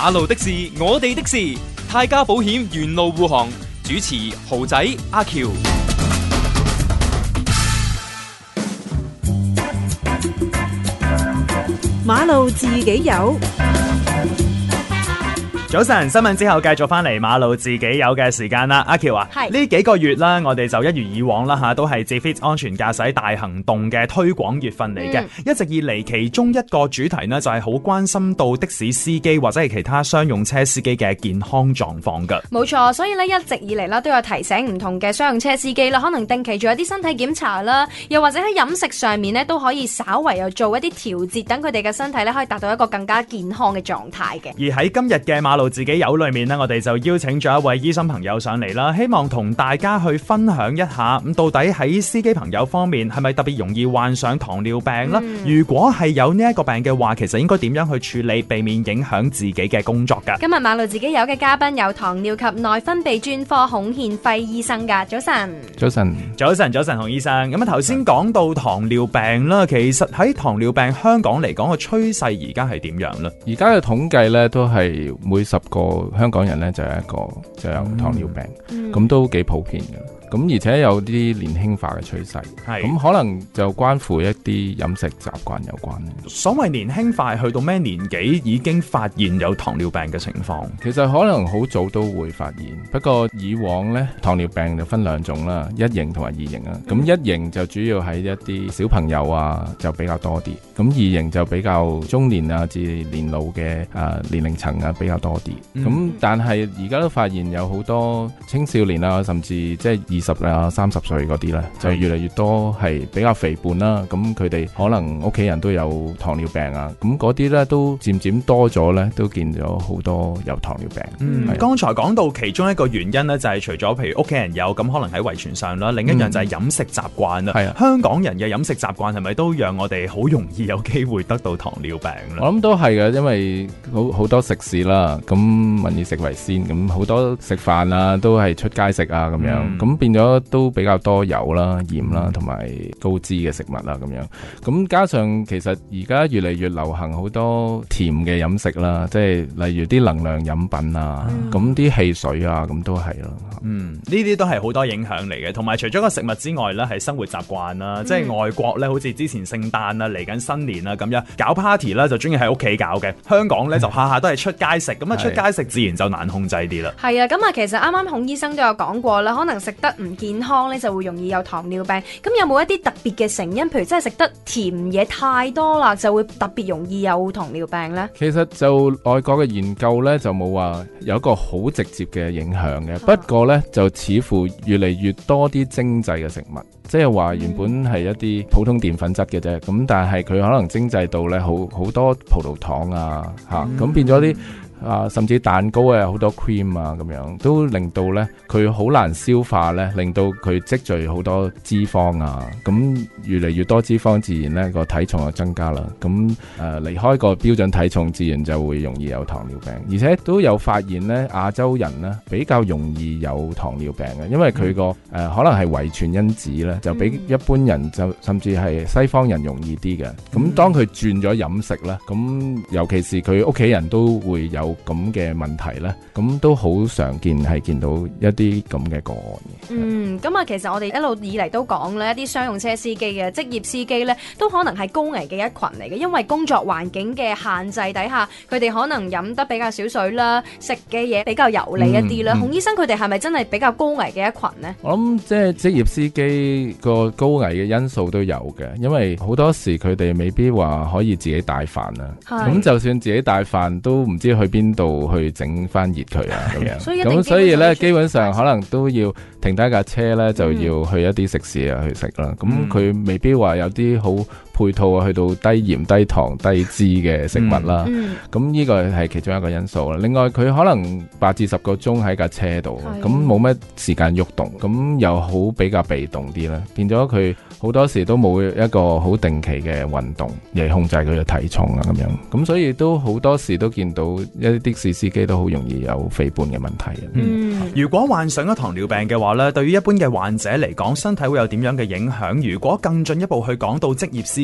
馬路的士，我哋的事，泰嘉保險沿路護航，主持豪仔阿喬。 馬路自己有。 早晨，新聞之後繼續翻嚟馬路自己有嘅時間啦。阿喬啊，呢幾個月啦，我哋就一如以往啦吓，都係 Zefit 安全駕駛大行動嘅推廣月份嚟嘅。一直以嚟，其中一個主題呢，就係好關心到的士司機或者係其他商用車司機嘅健康狀況噶。 冇錯，所以呢，一直以嚟啦都有提醒唔同嘅商用車司機啦，可能定期做一啲身體檢查啦，又或者喺飲食上面呢，都可以稍為又做一啲調節，等佢哋嘅身體呢，可以達到一個更加健康嘅狀態嘅。 而喺今日嘅馬路自己有裏面呢，我哋就邀請咗一位醫生朋友上嚟啦，希望同大家去分享一下咁到底喺司機朋友方面係咪特別容易患上糖尿病啦？如果係有呢一個病嘅話，其實應該點樣去處理，避免影響自己嘅工作噶？ 今日馬路自己有嘅嘉賓有糖尿及內分泌專科孔憲輝醫生噶。早晨， 早晨， 早晨，早晨，孔醫生。咁啊，頭先講到糖尿病啦，其實喺糖尿病香港嚟講個趨勢而家係點樣呢？ 而家嘅統計咧都係每10個香港人咧就有一個就有糖尿病，咁都幾普遍嘅。咁而且有啲年輕化嘅趨勢，咁可能就關乎一啲飲食習慣有關。 所謂年輕化，去到咩年紀已經發現有糖尿病嘅情況？ 其實可能好早都會發現，不過以往呢，糖尿病就分2種啦，一型同埋二型啊。咁一型就主要喺一啲小朋友啊就比較多啲，咁二型就比較中年啊至年老嘅年齡層啊比較多啲。咁但係而家都發現有好多青少年啊，甚至即係20啊30歲嗰啲咧，就越嚟越多係比較肥胖啦。咁佢哋可能屋企人都有糖尿病啊。咁嗰啲咧都漸漸多咗咧，都見咗好多有糖尿病。 剛才講到其中一個原因咧，就係除咗譬如屋企人有，咁可能喺遺傳上啦。另一樣就係飲食習慣啦。香港人嘅飲食習慣係咪都讓我哋好容易有機會得到糖尿病咧？ 我諗都係嘅，因為好多食肆啦，咁民以食為先，咁好多食飯啊都係出街食啊咁樣，咁變咗都比較多油啦、鹽啦同埋高脂嘅食物啦咁樣。咁加上其實而家越嚟越流行好多甜嘅飲食啦，即係例如啲能量飲品啊，咁啲汽水啊，咁都係咯。 呢啲都係好多影響嚟嘅。同埋除咗個食物之外咧，係生活習慣啦。即係外國咧，好似之前聖誕啊、嚟緊新年啊咁樣搞 party 啦，就中意喺屋企搞嘅。香港咧就下下都係出街食，咁啊出街食自然就難控制啲啦。 係啊，咁啊其實啱啱孔醫生都有講過啦，可能食得唔健康咧就會容易有糖尿病。咁有冇一啲特別嘅成因，譬如真係食得甜嘢太多啦，就會特別容易有糖尿病呢？ 其實就外國嘅研究咧就冇話有一個好直接嘅影響嘅，不過咧就似乎越嚟越多啲精製嘅食物，即係話原本係一啲普通澱粉質嘅啫，咁但係佢可能精製到咧好多葡萄糖啊吓，咁變咗啲甚至蛋糕啊好多 cream 啊咁樣，都令到咧佢好難消化咧，令到佢積聚好多脂肪啊，咁越嚟越多脂肪，自然咧個體重就增加啦。咁離開個標準體重，自然就會容易有糖尿病。而且都有發現咧，亞洲人咧比較容易有糖尿病嘅，因為佢個可能係遺傳因子咧，就比一般人就甚至係西方人容易啲嘅。咁當佢轉咗飲食咧，咁尤其是佢屋企人都會有咁嘅問題咧，咁都好常見係見到一啲咁嘅個案嘅。 咁啊，其實我哋一路以嚟都講咧，一啲商用車司機嘅職業司機咧，都可能係高危嘅一群嚟嘅，因為工作環境嘅限制底下，佢哋可能飲得比較少水啦，食嘅嘢比較油膩一啲啦。孔醫生，佢哋係咪真係比較高危嘅一群呢？ 我諗即係職業司機個高危嘅因素都有嘅，因為好多時佢哋未必話可以自己帶飯啦。咁就算自己帶飯，都唔知去邊度去整翻熱佢啊咁樣。咁所以咧，基本上可能都要停低架車咧，就要去一啲食肆啊去食啦。咁佢未必話有啲好配套啊，去到低鹽、低糖、低脂嘅食物啦。咁呢個係其中一個因素啦。另外佢可能8至10個鐘喺架車度，咁冇乜時間喐動，咁又好比較被動啲啦，變咗佢好多時都冇一個好定期嘅運動嚟控制佢嘅體重啊咁樣。咁所以都好多時都見到一啲的士司機都好容易有肥胖嘅問題。 如果患上咗糖尿病嘅話咧，對於一般嘅患者嚟講，身體會有點樣嘅影響？如果更進一步去講到職業司機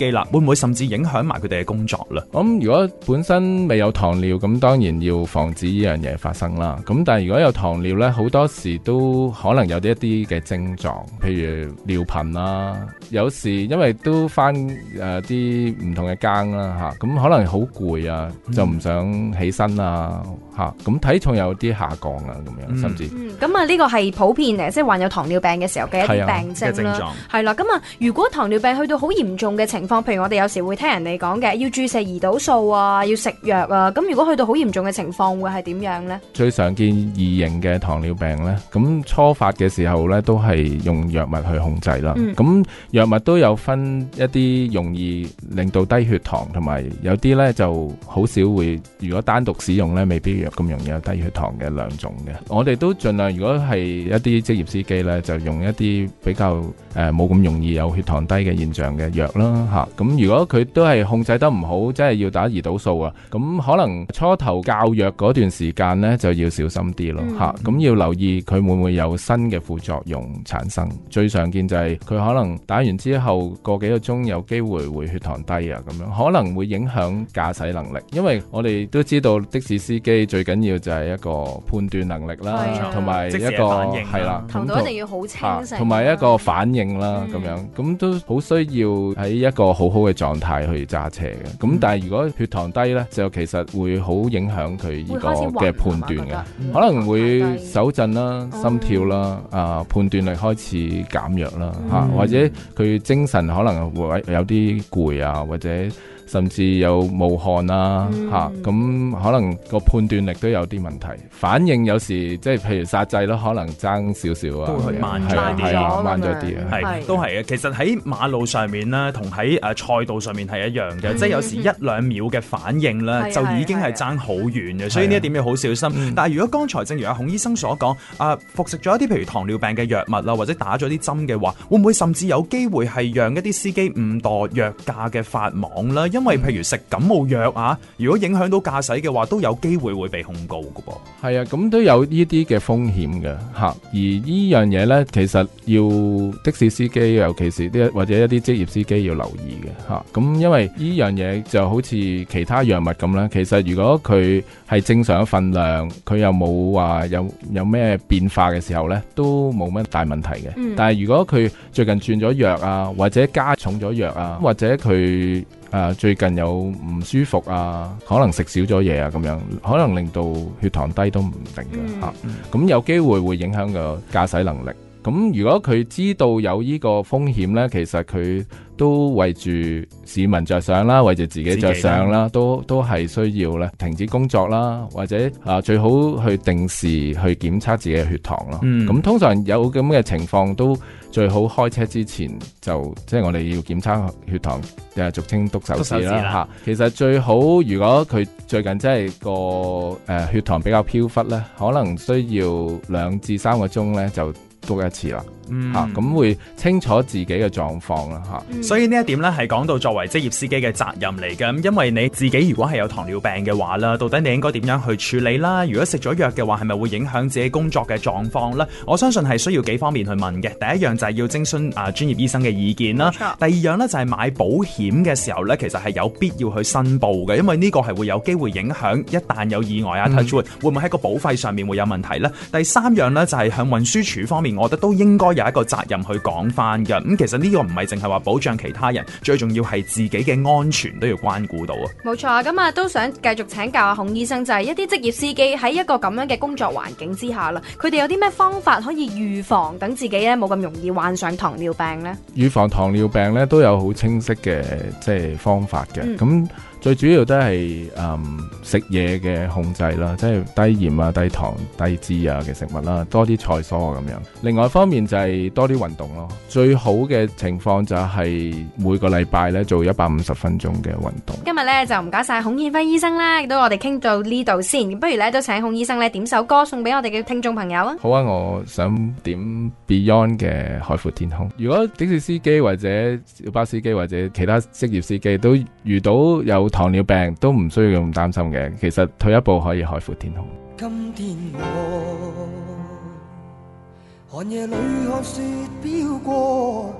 機啦，會唔會甚至影響埋佢哋嘅工作咧？ 咁如果本身未有糖尿，咁當然要防止呢樣嘢發生啦。咁但係如果有糖尿咧，好多時都可能有一啲嘅症狀，譬如尿頻啦，有時因為都翻啲唔同嘅更啦嚇，咁可能好攰啊，就唔想起身啊嚇，咁體重有啲下降啊咁樣，甚至咁啊呢個係普遍嘅，即係患有糖尿病嘅時候嘅一啲病症啦。係啦，咁啊如果糖尿病去到好嚴重嘅情況，譬如我哋有時會聽人哋講嘅，要注射胰島素啊，要食藥啊，咁如果去到好嚴重嘅情況，會係點樣呢？ 最常見二型嘅糖尿病呢，咁初發嘅時候呢，都係用藥物去控制啦。咁藥物都有分一啲容易令到低血糖，同埋有啲呢就好少會，如果單獨使用呢，未必咁容易有低血糖嘅兩種嘅。我哋都盡量，如果係一啲職業司機呢，就用一啲比較冇咁容易有血糖低嘅現象嘅藥啦嚇。咁如果佢都係控制得唔好，即係要打胰島素啊，咁可能初頭教藥嗰段時間呢，就要小心啲咯嚇。咁要留意佢會唔會有新嘅副作用產生。最常見就係佢可能打完之後個幾個鐘有機會會血糖低啊，咁樣可能會影響駕駛能力。因為我哋都知道的士司機最緊要就係一個判斷能力啦，同埋一個係啦， 頭腦一定要好清醒， 同埋一個反應啦咁樣，咁都好需要喺一個好好嘅狀態去揸車嘅。咁但係如果血糖低呢，就其實會好影響佢呢個嘅判斷嘅，可能會手震啦、心跳啦、判斷力開始減弱啦嚇，或者佢精神可能會有啲攰啊，或者甚至有冒汗啊嚇，咁可能個判斷力都有啲問題，反應有時即係譬如煞掣咯，可能爭少少啊， 都會慢咗啲， 慢咗啲啊， 係都係嘅。其實喺馬路上面咧，同喺賽道上面係一樣嘅，即係有時1-2秒嘅反應咧，就已經係爭好遠嘅，所以呢一點要好小心。但係如果剛才正如阿孔醫生所講，服食咗一啲譬如糖尿病嘅藥物啦，或者打咗啲針嘅話，會唔會甚至有機會係讓一啲司機誤墮藥駕嘅法網咧？因為譬如食感冒藥啊，如果影響到駕駛嘅話，都有機會被控告㗎噃。係啊，咁都有呢啲嘅風險嘅嚇。而呢樣嘢咧，其實要的士司機，尤其是啲或者一啲職業司機要留意嘅嚇。咁因為呢樣嘢就好似其他藥物咁啦。其實如果佢係正常嘅份量，佢又冇話有咩變化嘅時候咧，都冇乜大問題嘅。但係如果佢最近轉咗藥啊，或者加重咗藥啊，或者佢最近有唔舒服啊，可能食少咗嘢啊，咁樣可能令到血糖低都唔定嘅嚇。咁有機會影響個駕駛能力。咁如果佢知道有呢個風險呢，其實佢都為住市民着想啦，為住自己着想啦，都係需要咧停止工作啦，或者最好去定時去檢測自己嘅血糖咯。咁通常有咁嘅情況都最好開車之前就即係我哋要檢測血糖，俗稱篤手指啦嚇。其實最好如果佢最近真係個血糖比較飄忽咧，可能需要2至3個鐘咧就篤一次啦。咁會清楚自己嘅狀況啦嚇。 所以呢一點咧係講到作為職業司機嘅責任嚟嘅。咁因為你自己如果係有糖尿病嘅話啦，到底你應該點樣去處理啦？如果食咗藥嘅話，係咪會影響自己工作嘅狀況呢？我相信係需要幾方面去問嘅。第一樣就係要徵詢專業醫生嘅意見啦。第二樣呢，就係買保險嘅時候呢，其實係有必要去申報嘅，因為呢個係會有機會影響一旦有意外touch wood，會唔會喺個保費上面會有問題呢？第三樣呢，就係向運輸署方面，我覺得都應該有一個責任去講翻嘅。咁其實呢個唔係淨係話保障其他人，最重要係自己嘅安全都要關顧到啊。 冇錯啊，咁啊都想繼續請教阿孔醫生，就係一啲職業司機喺一個咁樣嘅工作環境之下啦，佢哋有啲咩方法可以預防，等自己咧冇咁容易患上糖尿病呢？ 預防糖尿病咧都有好清晰嘅即係方法嘅。咁最主要都係食嘢嘅控制啦，即係低鹽啊、低糖、低脂啊嘅食物啦，多啲菜蔬咁樣。另外一方面就係多啲運動咯。最好嘅情況就係每個禮拜咧做150分鐘嘅運動。 今日咧就唔該晒孔憲輝醫生啦，亦都我哋傾到呢度先。不如咧都請孔醫生咧點首歌送俾我哋嘅聽眾朋友啊。 好啊，我想點 Beyond 嘅《海闊天空》。如果的士司機或者小巴司機或者其他職業司機都遇到有糖尿病，都唔需要咁擔心嘅。其實退一步可以海闊天空。 今天我寒夜裏看雪飄過，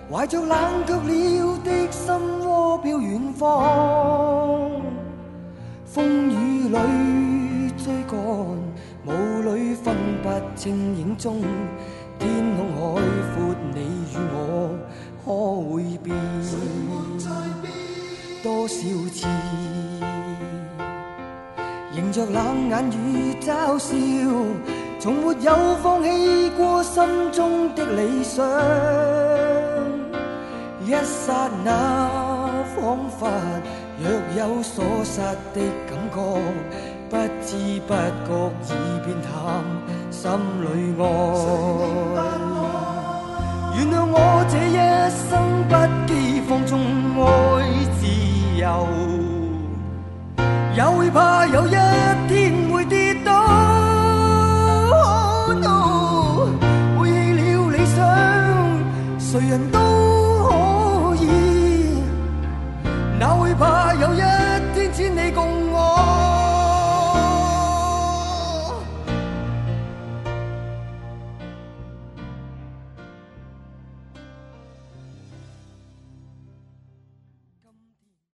懷着冷卻了的心窩飄遠方，風雨裏追趕，霧裏分不清影蹤，天空海闊，你與我可會變？多少次迎着冷眼與嘲笑，從沒有放棄過心中的理想。一剎那彷彿若有所失的感覺，不知不覺已變淡心裏愛。原諒我這一生不羈放縱愛自由，也會怕有一天會跌倒。Oh no， 背棄了理想，誰人都可以，哪會怕有一天只你共我？